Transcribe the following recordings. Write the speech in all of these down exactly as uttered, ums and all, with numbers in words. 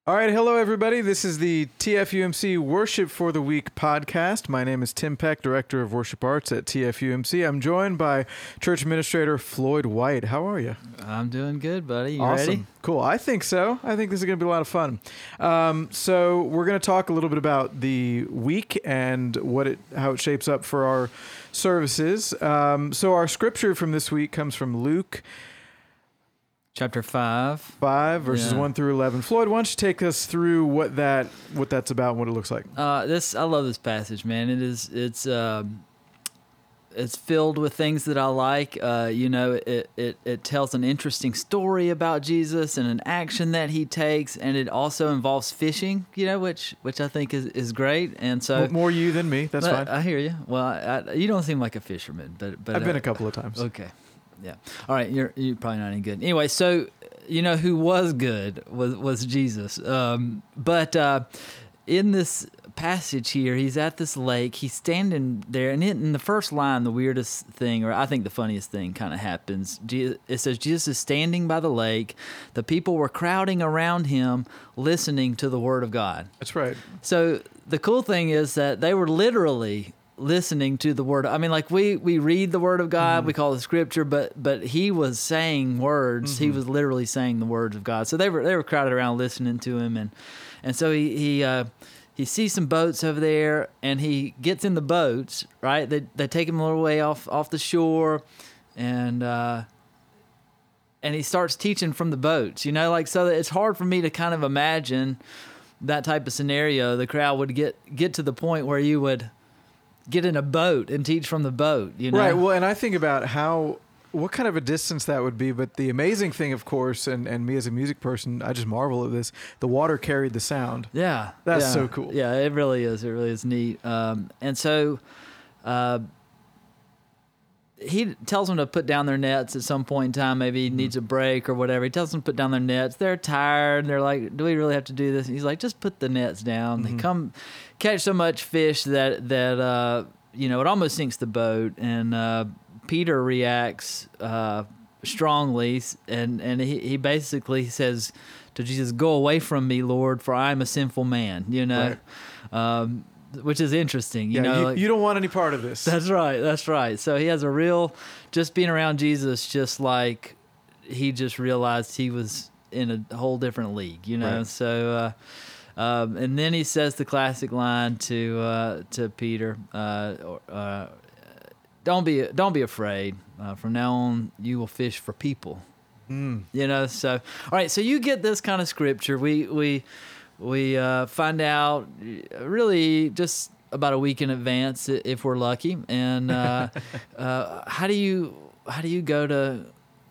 All right, hello everybody. This is the T F U M C Worship for the Week podcast. My name is Tim Peck, Director of Worship Arts at T F U M C. I'm joined by Church Administrator Floyd White. How are you? I'm doing good, buddy. You awesome. ready? Cool. I think so. I think this is going to be a lot of fun. Um, so we're going to talk a little bit about the week and what it, how it shapes up for our services. Um, so our scripture from this week comes from Luke Chapter five. Five verses Yeah. one through eleven. Floyd, why don't you take us through what that what that's about and what it looks like? Uh, this I love this passage, man. It is it's um, it's filled with things that I like. Uh, you know, it, it it tells an interesting story about Jesus and an action that he takes, and it also involves fishing. You know, which which I think is, is great. And so More you than me. That's but fine. I hear you. Well, I, I, you don't seem like a fisherman, but but I've been uh, a couple of times. Okay. Yeah. All right. You're you're probably not any good. Anyway, so you know who was good was was Jesus. Um, but uh, in this passage here, he's at this lake. He's standing there, and in the first line, the weirdest thing, or I think the funniest thing, kind of happens. Je- It says Jesus is standing by the lake. The people were crowding around him, listening to the word of God. That's right. So the cool thing is that they were literally listening to the word. I mean, like we we read the word of God, Mm-hmm. we call it scripture, but but he was saying words. Mm-hmm. He was literally saying the words of God. So they were they were crowded around listening to him, and and so he he uh, he sees some boats over there, and he gets in the boats. Right, they they take him a little way off off the shore, and. Uh, and he starts teaching from the boats, you know, like, so that it's hard for me to kind of imagine that type of scenario. The crowd would get get to the point where you would get in a boat and teach from the boat, you know? Right. Well, and I think about how, what kind of a distance that would be. But the amazing thing, of course, and, and me as a music person, I just marvel at this. The water carried the sound. Yeah. That's yeah. so cool. Yeah, it really is. It really is neat. Um, and so uh, he tells them to put down their nets at some point in time. Maybe he Mm-hmm. needs a break or whatever. He tells them to put down their nets. They're tired. They're like, do we really have to do this? And he's like, just put the nets down. Mm-hmm. They come catch so much fish that, that uh, you know, it almost sinks the boat. And uh, Peter reacts uh, strongly, and, and he, he basically says to Jesus, go away from me, Lord, for I am a sinful man, you know, um, which is interesting. You Yeah, know, you, like, you don't want any part of this. that's right. That's right. So he has a real, just being around Jesus, just like he just realized he was in a whole different league, you know? Right. So, uh, um, and then he says the classic line to, uh, to Peter, uh, uh, don't be, don't be afraid. Uh, from now on, you will fish for people. Mm. You know, so, all right. So you get this kind of scripture. We, we, we, uh, find out really just about a week in advance i- if we're lucky. And, uh, uh, how do you, how do you go to,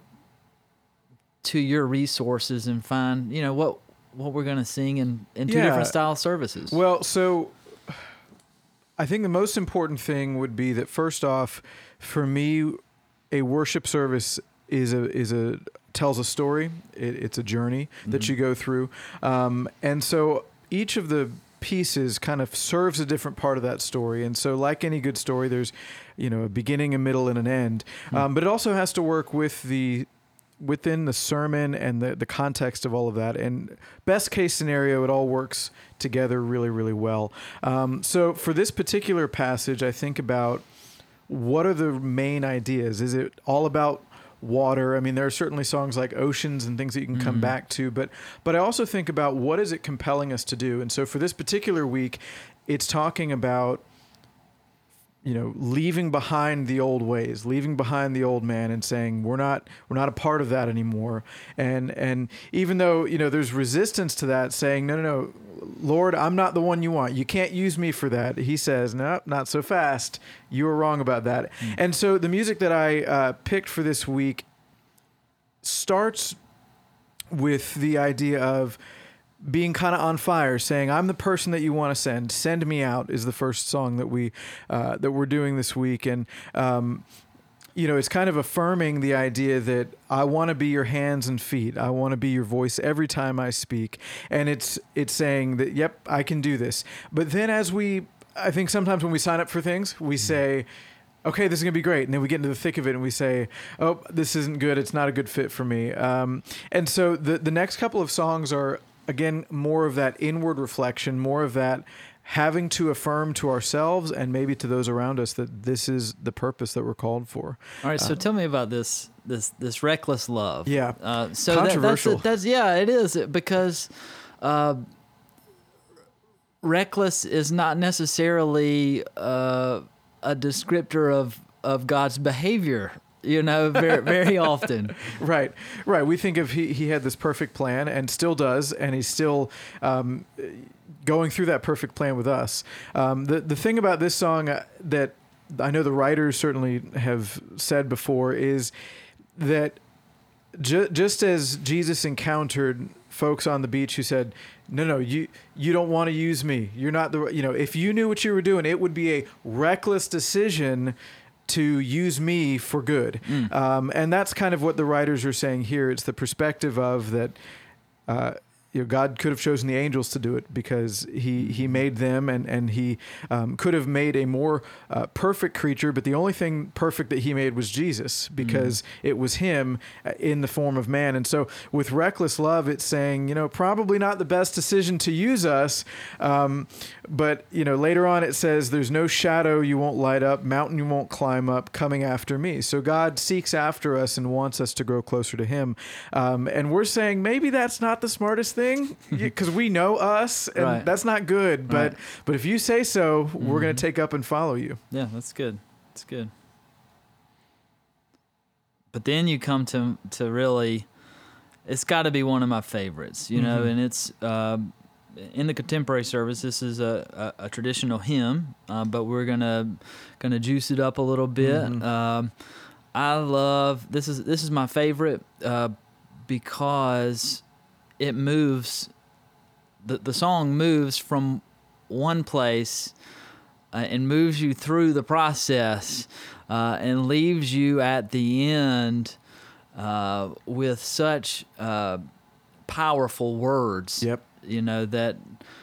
to your resources and find, you know, what, what we're going to sing in, in two Yeah. different style services? Well, so I think the most important thing would be that, first off, for me, a worship service is a is a tells a story. It, it's a journey that Mm-hmm. you go through, um, and so each of the pieces kind of serves a different part of that story. And so, like any good story, there's, you know, a beginning, a middle, and an end. Mm-hmm. Um, but it also has to work with the within the sermon and the, the context of all of that. And best case scenario, it all works together really, really well. Um, so for this particular passage, I think about what are the main ideas? Is it all about water? I mean, there are certainly songs like Oceans and things that you can come back to, but but I also think about what is it compelling us to do? And so for this particular week, it's talking about, you know, leaving behind the old ways, leaving behind the old man, and saying we're not we're not a part of that anymore. And and even though, you know, there's resistance to that, saying no no no, Lord, I'm not the one you want. You can't use me for that. He says, no, not so fast. You were wrong about that. Mm. And so the music that I uh, picked for this week starts with the idea of being kind of on fire, saying, I'm the person that you want to send. Send me out is the first song that we uh, that we're doing this week. And um, you know, it's kind of affirming the idea that I want to be your hands and feet. I want to be your voice every time I speak. And it's it's saying that, yep, I can do this. But then as we, I think sometimes when we sign up for things, we say, okay, this is going to be great. And then we get into the thick of it and we say, oh, this isn't good. It's not a good fit for me. Um, and so the, the next couple of songs are again, more of that inward reflection, more of that having to affirm to ourselves and maybe to those around us that this is the purpose that we're called for. All right, so Uh, tell me about this this this reckless love. Yeah. Uh, so that, that's, Controversial. that's yeah, it is because uh, reckless is not necessarily uh, a descriptor of of God's behavior. You know, very very often. Right, right. We think of he, he had this perfect plan and still does, and he's still um, going through that perfect plan with us. Um, the the thing about this song uh, that I know the writers certainly have said before is that ju- just as Jesus encountered folks on the beach who said, no, no, you you don't want to use me. You're not the, you know, if you knew what you were doing, it would be a reckless decision to use me for good. Mm. Um, and that's kind of what the writers are saying here. It's the perspective of that, uh, you know, God could have chosen the angels to do it because he, he made them, and, and he um, could have made a more uh, perfect creature, but the only thing perfect that he made was Jesus, because mm. it was him in the form of man. And so with reckless love, it's saying, you know, probably not the best decision to use us. Um, but, you know, later on it says, there's no shadow you won't light up, mountain you won't climb up, coming after me. So God seeks after us and wants us to grow closer to him. Um, and we're saying maybe that's not the smartest thing. thing because we know us, and right. that's not good. But right. but if you say so, mm-hmm. we're going to take up and follow you. Yeah, that's good. That's good. But then you come to to really, it's got to be one of my favorites, you mm-hmm. know, and it's uh, in the contemporary service. This is a, a, a traditional hymn, uh, but we're gonna gonna juice it up a little bit. Mm-hmm. Um, I love this is this is my favorite uh, because it moves, the, the song moves from one place uh, and moves you through the process uh, and leaves you at the end uh, with such uh, powerful words. Yep. You know, that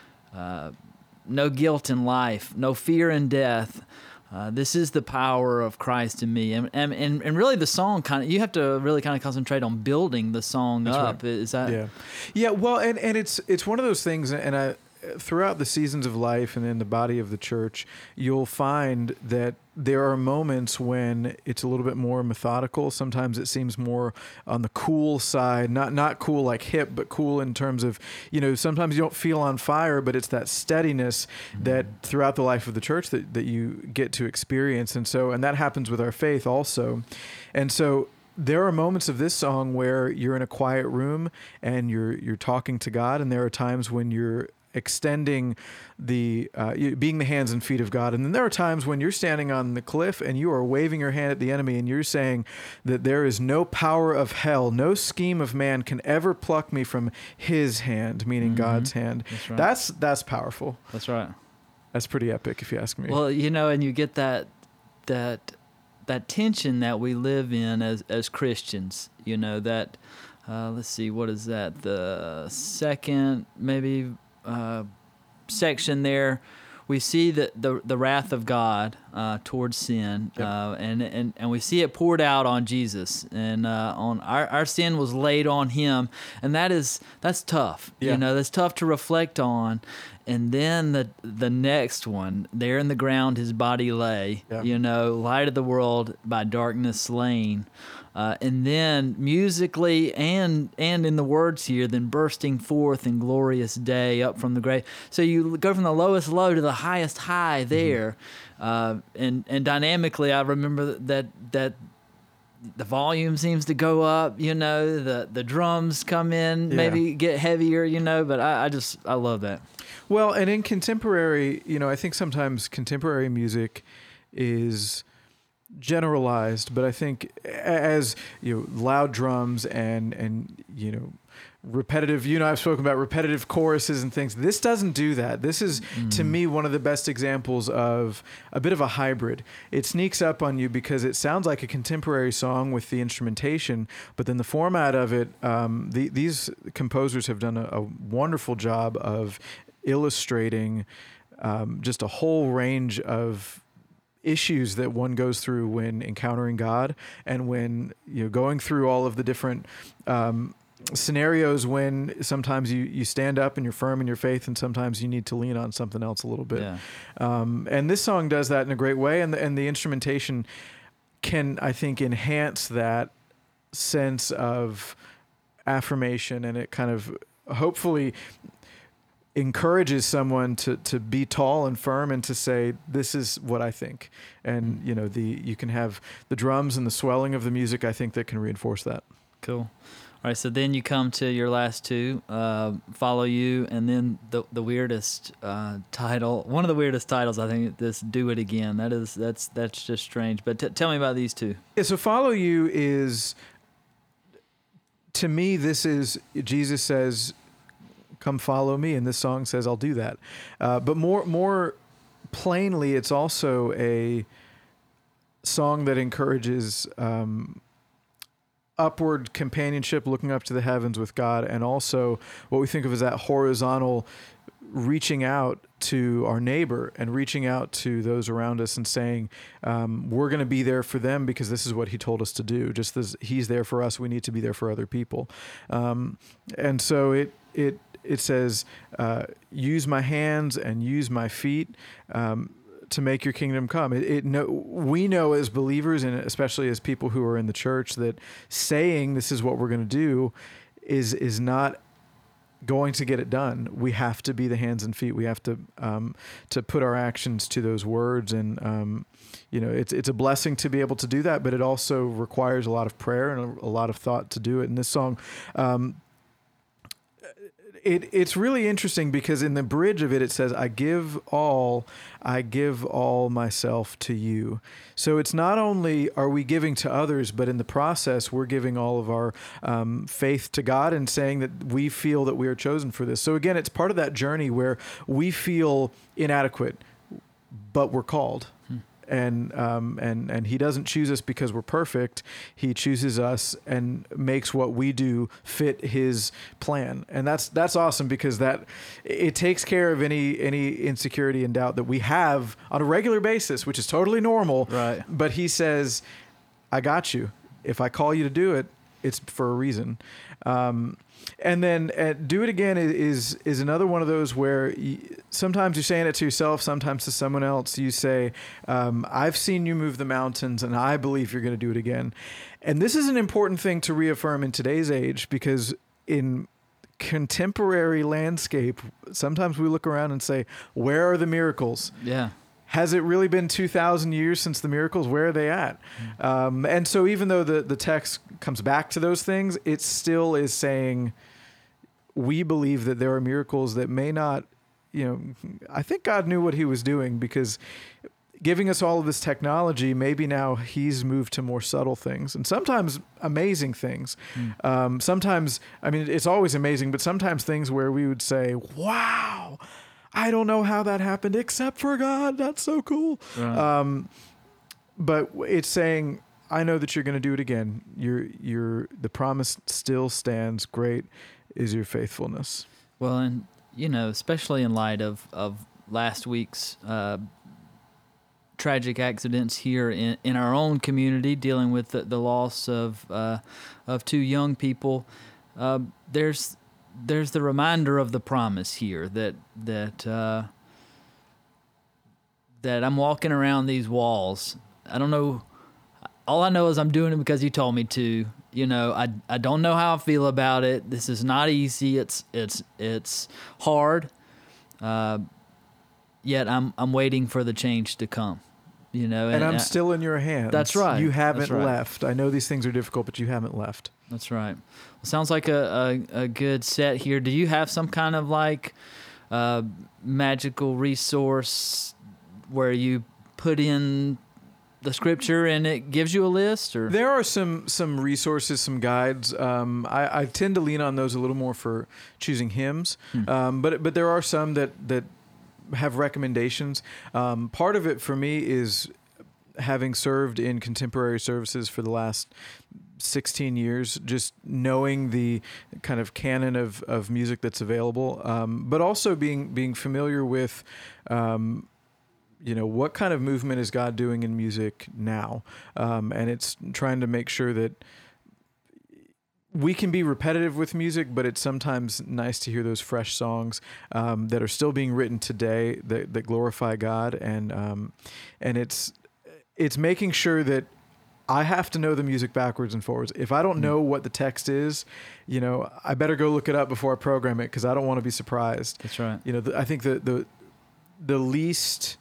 uh, no guilt in life, no fear in death. Uh, this is the power of Christ in me, and and and, and really the song kind of, you have to really kind of concentrate on building the song That's up. Right. Is that? Yeah, yeah. Well, and, and it's it's one of those things, and I throughout the seasons of life and in the body of the church, you'll find that there are moments when it's a little bit more methodical. Sometimes it seems more on the cool side, not not cool like hip, but cool in terms of, you know, sometimes you don't feel on fire, but it's that steadiness mm-hmm. that throughout the life of the church that, that you get to experience. And so, and that happens with our faith also. And so there are moments of this song where you're in a quiet room and you're you're talking to God, and there are times when you're extending the, uh, being the hands and feet of God. And then there are times when you're standing on the cliff and you are waving your hand at the enemy and you're saying that there is no power of hell, no scheme of man can ever pluck me from his hand, meaning mm-hmm. God's hand. That's right. That's, that's powerful. That's right. That's pretty epic if you ask me. Well, you know, and you get that, that, that tension that we live in as, as Christians, you know, that, uh, let's see, what is that? The second, maybe, Uh, section there, we see the, the, the wrath of God uh, towards sin, yep. uh, and, and and we see it poured out on Jesus, and uh, on our, our sin was laid on him, and that is that's tough. Yeah. You know, that's tough to reflect on. And then the the next one, there in the ground his body lay, yeah. you know, light of the world by darkness slain. Uh, and then musically and and in the words here, then bursting forth in glorious day up from the grave. So you go from the lowest low to the highest high there. Mm-hmm. Uh, and, and dynamically, I remember that that the volume seems to go up, you know, the, the drums come in, yeah. maybe get heavier, you know, but I, I just, I love that. Well, and in contemporary, you know, I think sometimes contemporary music is generalized, but I think as, you know, loud drums and, and, you know, repetitive, you know, I've spoken about repetitive choruses and things. This doesn't do that. This is, mm. to me, one of the best examples of a bit of a hybrid. It sneaks up on you because it sounds like a contemporary song with the instrumentation, but then the format of it, um, the, these composers have done a, a wonderful job of illustrating um, just a whole range of issues that one goes through when encountering God, and when, you know, going through all of the different um, scenarios when sometimes you, you stand up and you're firm in your faith, and sometimes you need to lean on something else a little bit. Yeah. Um, and this song does that in a great way, and the, and the instrumentation can, I think, enhance that sense of affirmation, and it kind of hopefully encourages someone to, to be tall and firm and to say, this is what I think. And, you know, the, you can have the drums and the swelling of the music, I think, that can reinforce that. Cool. All right. So then you come to your last two, uh, Follow You, and then the, the weirdest, uh, title, one of the weirdest titles, I think, this Do It Again. That is, that's, that's just strange. But t- tell me about these two. Yeah. So Follow You is, to me, this is, Jesus says, come follow me, and this song says I'll do that. Uh, but more more plainly, it's also a song that encourages um, upward companionship, looking up to the heavens with God, and also what we think of as that horizontal reaching out to our neighbor and reaching out to those around us and saying, um, we're going to be there for them because this is what he told us to do. Just as he's there for us, we need to be there for other people. Um, and so it, it, It says, uh, use my hands and use my feet um, to make your kingdom come. It, it no, we know as believers, and especially as people who are in the church, that saying this is what we're going to do is is not going to get it done. We have to be the hands and feet. We have to um, to put our actions to those words, and um, you know, it's it's a blessing to be able to do that, but it also requires a lot of prayer and a, a lot of thought to do it. And this song. Um, It, it's really interesting because in the bridge of it, it says, I give all, I give all myself to you. So it's not only are we giving to others, but in the process, we're giving all of our um, faith to God and saying that we feel that we are chosen for this. So again, it's part of that journey where we feel inadequate, but we're called. Hmm. And um, and and he doesn't choose us because we're perfect. He chooses us and makes what we do fit his plan. And that's that's awesome because that it takes care of any any insecurity and doubt that we have on a regular basis, which is totally normal. Right. But he says, I got you. If I call you to do it, it's for a reason. Um, and then uh, Do It Again is is another one of those where you, sometimes you're saying it to yourself, sometimes to someone else. You say, um, I've seen you move the mountains, and I believe you're going to do it again. And this is an important thing to reaffirm in today's age, because in contemporary landscape, sometimes we look around and say, where are the miracles? Yeah. Has it really been two thousand years since the miracles? Where are they at? Mm. Um, and so even though the, the text comes back to those things, it still is saying we believe that there are miracles that may not, you know, I think God knew what he was doing, because giving us all of this technology, maybe now he's moved to more subtle things and sometimes amazing things. Mm. Um, sometimes, I mean, it's always amazing, but sometimes things where we would say, wow, I don't know how that happened except for God. That's so cool. Right. Um, but it's saying, I know that you're going to do it again. You're, you're, the promise still stands. Great is your faithfulness. Well, and you know, especially in light of, of last week's, uh, tragic accidents here in, in our own community, dealing with the, the loss of, uh, of two young people. Uh, there's, There's the reminder of the promise here that that uh, that I'm walking around these walls. I don't know. All I know is I'm doing it because he told me to. You know, I I don't know how I feel about it. This is not easy. It's it's it's hard. Uh, yet I'm I'm waiting for the change to come. You know, and, and I'm I, still in your hands. That's right. You haven't right. left. I know these things are difficult, but you haven't left. That's right. Well, sounds like a, a, a good set here. Do you have some kind of like uh, magical resource where you put in the scripture and it gives you a list? Or there are some some resources, some guides. Um, I, I tend to lean on those a little more for choosing hymns, hmm. um, but but there are some that that have recommendations. Um, part of it for me is having served in contemporary services for the last sixteen years, just knowing the kind of canon of, of music that's available, um, but also being being familiar with, um, you know, what kind of movement is God doing in music now, um, and it's trying to make sure that we can be repetitive with music, but it's sometimes nice to hear those fresh songs um, that are still being written today that, that glorify God, and um, and it's it's making sure that I have to know the music backwards and forwards. If I don't know what the text is, you know, I better go look it up before I program it, because I don't want to be surprised. That's right. You know, the, I think the the the least,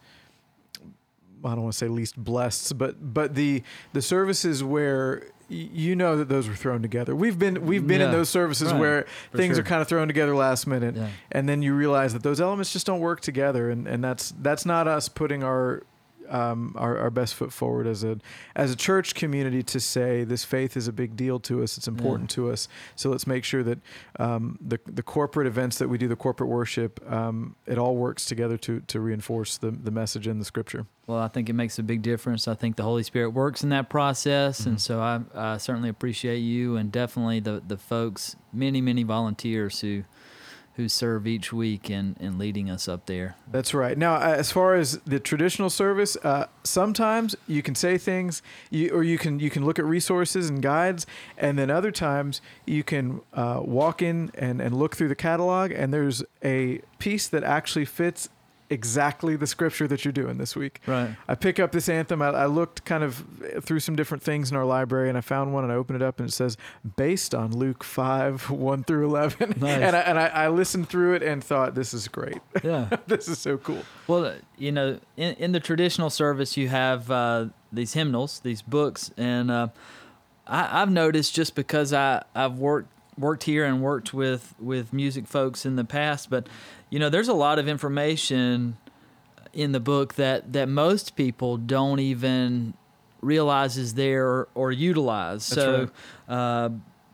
I don't want to say least blessed, but but the the services where y- you know that those were thrown together. We've been we've been Yeah, in those services right, where for things sure. are kind of thrown together last minute, Yeah. and then you realize that those elements just don't work together, and, and that's that's not us putting our Um, our, our best foot forward as a as a church community to say this faith is a big deal to us. It's important Yeah. to us. So let's make sure that um, the the corporate events that we do, the corporate worship, um, it all works together to to reinforce the the message in the Scripture. Well, I think it makes a big difference. I think the Holy Spirit works in that process, Mm-hmm. and so I, I certainly appreciate you, and definitely the the folks, many many volunteers who who serve each week in, in leading us up there. That's right. Now, as far as the traditional service, uh, sometimes you can say things, you, or you can you can look at resources and guides, and then other times you can uh, walk in and, and look through the catalog, and there's a piece that actually fits exactly the scripture that you're doing this week. Right. I pick up this anthem. I, I looked kind of through some different things in our library, and I found one, and I opened it up, and it says, based on Luke five, one through eleven. Nice. And, I, and I, I listened through it and thought, this is great. Yeah. This is so cool. Well, you know, in, in the traditional service, you have uh, these hymnals, these books, and uh, I, I've noticed, just because I, I've worked worked here and worked with, with music folks in the past, but, you know, there's a lot of information in the book that, that most people don't even realize is there or, or utilize. That's so, right. uh,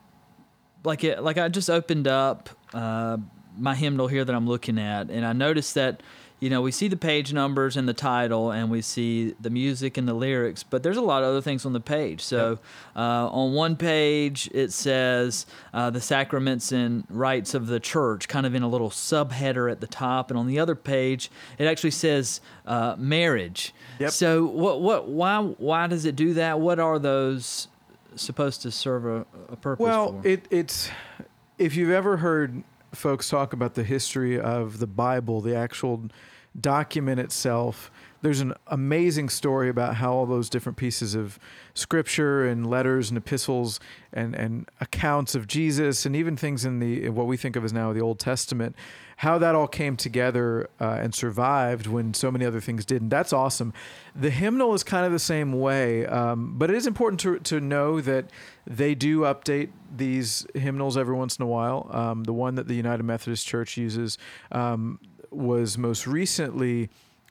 like it, like I just opened up uh, my hymnal here that I'm looking at, and I noticed that, you know, we see the page numbers and the title, and we see the music and the lyrics, but there's a lot of other things on the page. So uh, on one page, it says uh, the sacraments and rites of the church, kind of in a little subheader at the top, and on the other page, it actually says uh, marriage. Yep. So what, what, why, why does it do that? What are those supposed to serve a, a purpose Well, for? it, it's, if you've ever heard folks talk about the history of the Bible, the actual document itself, there's an amazing story about how all those different pieces of scripture and letters and epistles and, and accounts of Jesus, and even things in the what we think of as now the Old Testament, how that all came together uh, and survived when so many other things didn't. That's awesome. The hymnal is kind of the same way, um, but it is important to to know that they do update these hymnals every once in a while. Um, the one that the United Methodist Church uses um, was most recently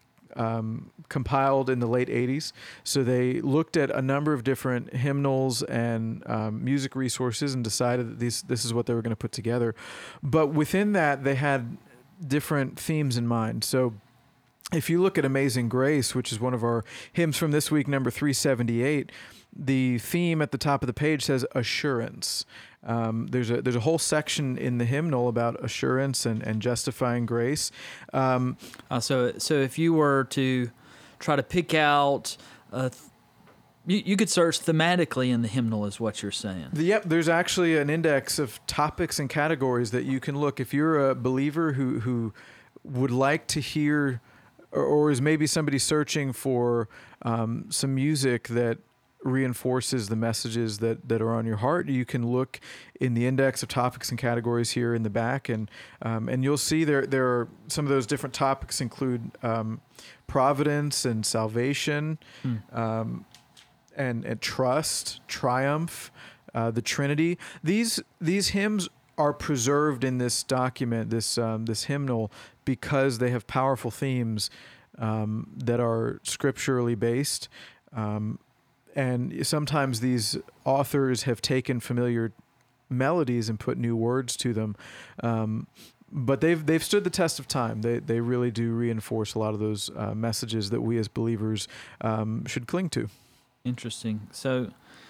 um, compiled in the late eighties. So they looked at a number of different hymnals and um, music resources and decided that these, this is what they were going to put together. But within that, they had different themes in mind. So if you look at Amazing Grace, which is one of our hymns from this week, number three seventy-eight, the theme at the top of the page says assurance. Um, there's a there's a whole section in the hymnal about assurance and, and justifying grace. Um, Uh, so, so if you were to try to pick out, uh, th- you, you could search thematically in the hymnal, is what you're saying. the, yep, there's actually an index of topics and categories that you can look. If you're a believer who who would like to hear, or, or is maybe somebody searching for um, some music that reinforces the messages that, that are on your heart, you can look in the index of topics and categories here in the back, and um, and you'll see there there are some of those different topics include um, providence and salvation, Hmm. um, and and trust, triumph, uh, the Trinity. These these hymns are preserved in this document, this um, this hymnal, because they have powerful themes um, that are scripturally based. Um, And sometimes these authors have taken familiar melodies and put new words to them, um, but they've they've stood the test of time. They they really do reinforce a lot of those uh, messages that we as believers um, should cling to. Interesting. So,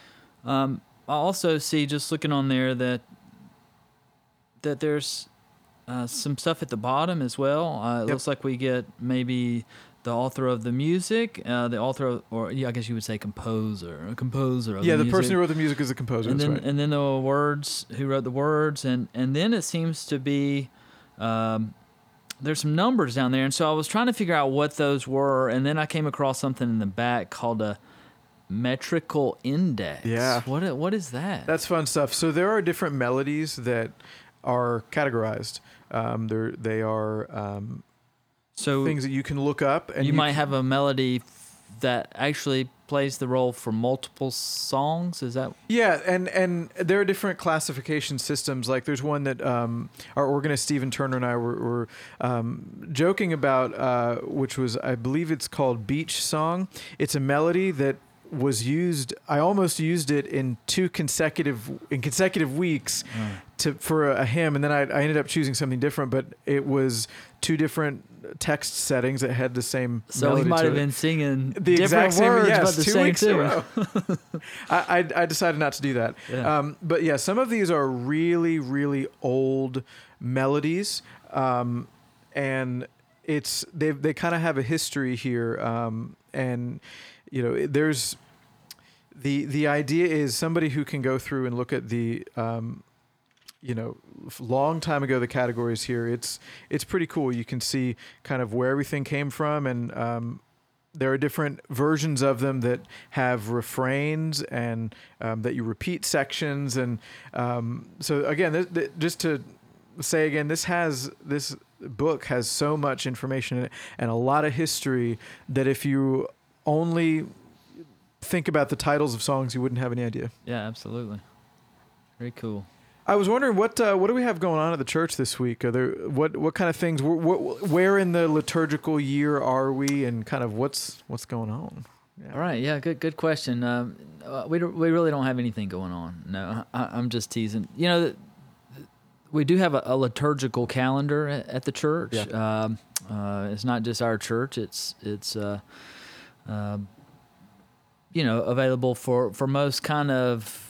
um, I also see, just looking on there, that that there's uh, some stuff at the bottom as well. Uh, it Yep. looks like we get maybe the author of the music, uh, the author, of, or yeah, I guess you would say composer, a composer of yeah, the, the music. person who wrote the music is the composer. and That's then right. and then the words, who wrote the words, and and then it seems to be. Um, there's some numbers down there, and so I was trying to figure out what those were, and then I came across something in the back called a metrical index. Yeah. What i- what is that? That's fun stuff. So there are different melodies that are categorized. Um, they're, they are um, so things that you can look up. And you, you might can- have a melody f- that actually plays the role for multiple songs. Is that Yeah, and, and there are different classification systems. Like there's one that um, our organist Stephen Turner and I were, were um, joking about, uh, which was, I believe it's called Beach Song. It's a melody that was used. I almost used it in two consecutive in consecutive weeks to for a, a hymn, and then I, I ended up choosing something different. But it was two different text settings that had the same. so? melody He might to have it. been singing The different exact same, words, yes, but the two same weeks in a tune. row. I, I I decided not to do that. Yeah. Um, but yeah, some of these are really really old melodies, um, and it's they they kind of have a history here, um, and you know there's the the idea is somebody who can go through and look at the um, you know, long time ago, the categories here, it's it's pretty cool. You can see kind of where everything came from, and um, there are different versions of them that have refrains and um, that you repeat sections. And um, so again, th- th- just to say again, this has this book has so much information in it and a lot of history that if you only think about the titles of songs, you wouldn't have any idea. Yeah, absolutely. Very cool. I was wondering what uh, what do we have going on at the church this week? Are there what what kind of things? Wh- wh- where in the liturgical year are we, and kind of what's what's going on? Yeah. All right. Yeah. Good. Good question. Um, uh, we don't, we really don't have anything going on. No, I, I'm just teasing. You know, th- we do have a, a liturgical calendar at, at the church. Yeah. Um, uh, it's not just our church. It's it's uh, uh, you know available for, for most kind of.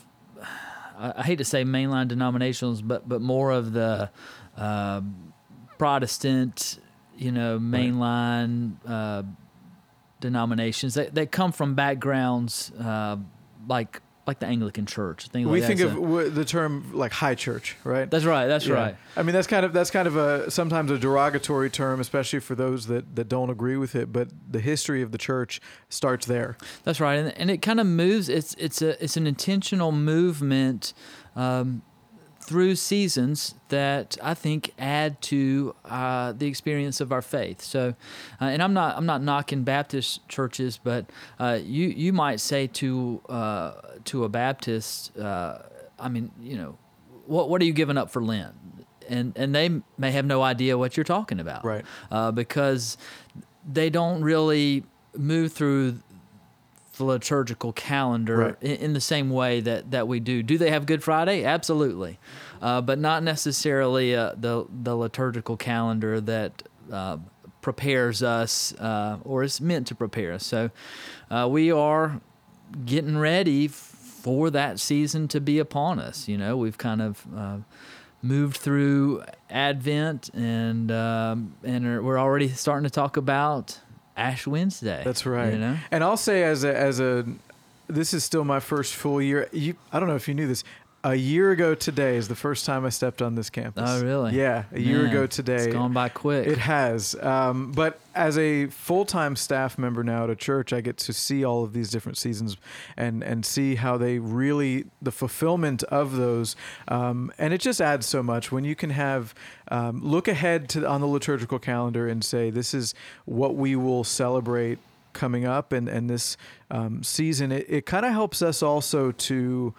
I, I hate to say mainline denominations, but but more of the uh, Protestant, you know, mainline. Uh, denominations that, that come from backgrounds uh, like like the Anglican Church. Things We like think that. of So- w- the term like high church, right? that's right. That's Yeah. right. I mean, that's kind of that's kind of a sometimes a derogatory term, especially for those that, that don't agree with it. But the history of the church starts there. That's right. And, and it kind of moves. It's it's a it's an intentional movement um, through seasons that I think add to uh, the experience of our faith. So, uh, and I'm not I'm not knocking Baptist churches, but uh, you you might say to uh, to a Baptist, uh, I mean, you know, what what are you giving up for Lent? And and they may have no idea what you're talking about, Right. Uh, because they don't really move through the liturgical calendar Right. in, in the same way that, that we do. Do they have Good Friday? Absolutely, uh, but not necessarily uh, the the liturgical calendar that uh, prepares us uh, or is meant to prepare us. So uh, we are getting ready for that season to be upon us. You know, we've kind of uh, moved through Advent, and um, and are, we're already starting to talk about Ash Wednesday. That's right. You know, And I'll say as a as a this is still my first full year. You, I don't know if you knew this. A year ago today is the first time I stepped on this campus. Oh, really? Yeah, a year Man, ago today. It's gone by quick. It has. Um, but as a full-time staff member now at a church, I get to see all of these different seasons and, and see how they really, the fulfillment of those. Um, and it just adds so much when you can have, um, look ahead to on the liturgical calendar and say, this is what we will celebrate coming up. And, and this um, season, it, it kind of helps us also to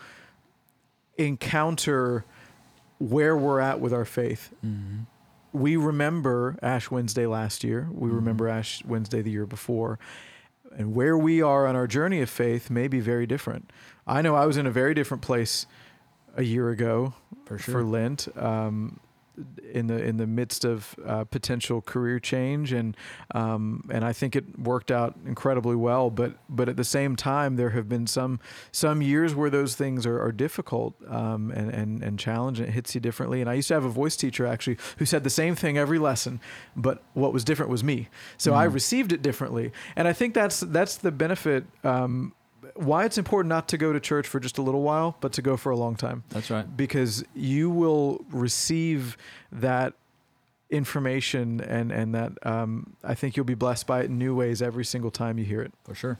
encounter where we're at with our faith. Mm-hmm. We remember Ash Wednesday last year. We Mm-hmm. remember Ash Wednesday the year before. And where we are on our journey of faith may be very different. I know I was in a very different place a year ago For sure. for Lent. Um, in the in the midst of uh, potential career change, and um, and I think it worked out incredibly well. But but at the same time, there have been some some years where those things are, are difficult um, and and and challenging. It hits you differently. And I used to have a voice teacher actually who said the same thing every lesson, but what was different was me. So mm-hmm. I received it differently, and I think that's that's the benefit. Um, why it's important not to go to church for just a little while, but to go for a long time. That's right. Because you will receive that information and, and that um, I think you'll be blessed by it in new ways every single time you hear it. For sure.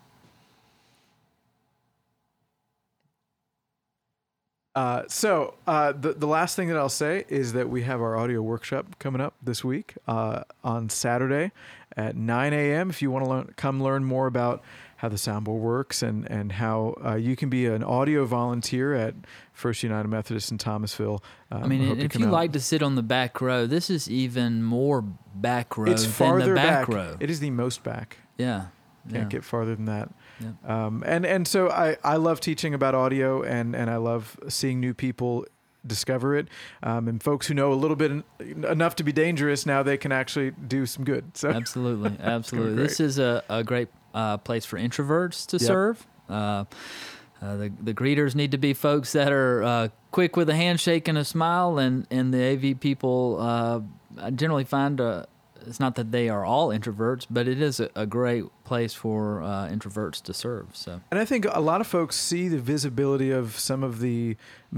Uh, so uh, the, the last thing that I'll say is that we have our audio workshop coming up this week uh, on Saturday at nine a.m. If you want to learn, come learn more about how the soundboard works and, and how uh, you can be an audio volunteer at First United Methodist in Thomasville. Um, I mean, I if you you out. like to sit on the back row, this is even more back row it's than farther the back, back row. It is the most back. Yeah. Can't yeah. get farther than that. Yeah. Um, and, and so I, I love teaching about audio, and, and I love seeing new people discover it. Um, and folks who know a little bit en- enough to be dangerous, now they can actually do some good. So Absolutely. Absolutely. This is a, a great uh, place for introverts to yep. serve. Uh, uh, the, the greeters need to be folks that are uh, quick with a handshake and a smile, and, and the A V people uh, I generally find uh, it's not that they are all introverts, but it is a, a great place for uh, introverts to serve. So, and I think a lot of folks see the visibility of some of the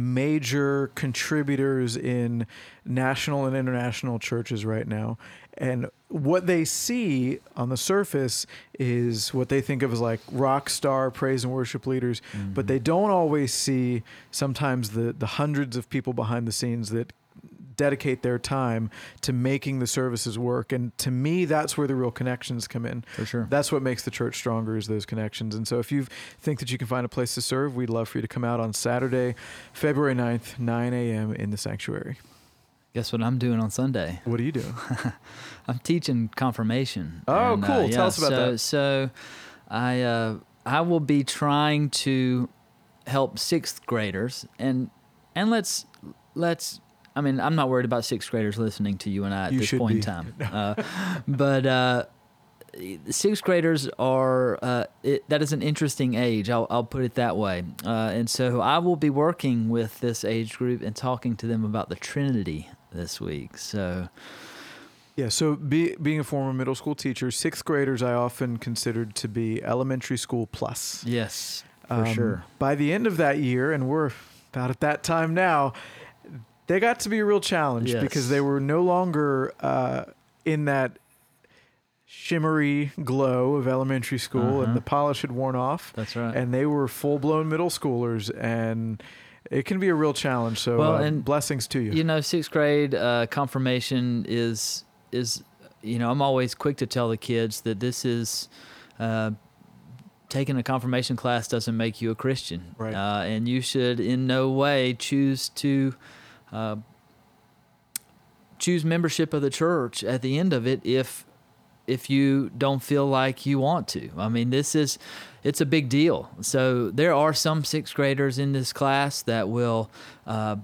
major contributors in national and international churches right now, and what they see on the surface is what they think of as like rock star praise and worship leaders, mm-hmm. but they don't always see sometimes the the hundreds of people behind the scenes that dedicate their time to making the services work. And to me, that's where the real connections come in. For sure. That's what makes the church stronger, is those connections. And so if you think that you can find a place to serve, we'd love for you to come out on Saturday, February ninth, nine a.m. in the sanctuary. Guess what I'm doing on Sunday? What are you doing? I'm teaching confirmation. Oh, and, cool. Uh, yeah, Tell us about so, that. So I, uh, I will be trying to help sixth graders, and, and let's, let's, I mean, I'm not worried about sixth graders listening to you and I at you this should point be. in time. Uh, but uh, sixth graders are, uh, it, that is an interesting age. I'll, I'll put it that way. Uh, and so I will be working with this age group and talking to them about the Trinity this week. So, yeah, so be, being a former middle school teacher, sixth graders I often considered to be elementary school plus. Yes, for um, sure. By the end of that year, and we're about at that time now, they got to be a real challenge yes. because they were no longer uh, in that shimmery glow of elementary school, uh-huh. and the polish had worn off. That's right. And they were full-blown middle schoolers, and it can be a real challenge. So well, uh, and, blessings to you. You know, sixth grade uh, confirmation is, is, you know, I'm always quick to tell the kids that this is... Uh, taking a confirmation class doesn't make you a Christian. Right. Uh, and you should in no way choose to uh, choose membership of the church at the end of it if if you don't feel like you want to. I mean, this is, it's a big deal. So there are some sixth graders in this class that will uh,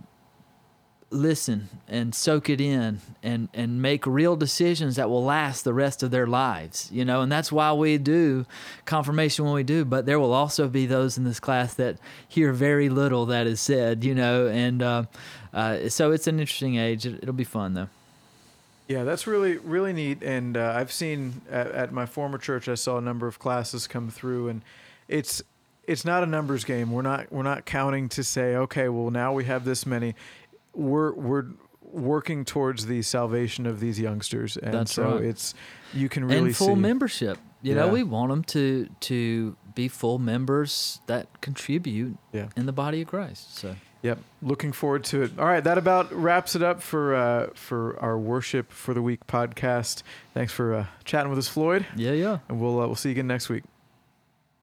listen and soak it in and, and make real decisions that will last the rest of their lives, you know, and that's why we do confirmation when we do. But there will also be those in this class that hear very little that is said, you know, and uh, uh, so it's an interesting age. It, it'll be fun, though. Yeah, that's really, really neat. And uh, I've seen at, at my former church, I saw a number of classes come through, and it's it's not a numbers game. We're not we're not counting to say, okay, well, now we have this many. We're we're working towards the salvation of these youngsters, and That's so right. it's you can really and full see. membership. You Yeah. know, we want them to to be full members that contribute Yeah. in the body of Christ. So, Yep, looking forward to it. All right, that about wraps it up for uh, for our Worship for the Week podcast. Thanks for uh, chatting with us, Floyd, yeah, yeah. and we'll uh, we'll see you again next week.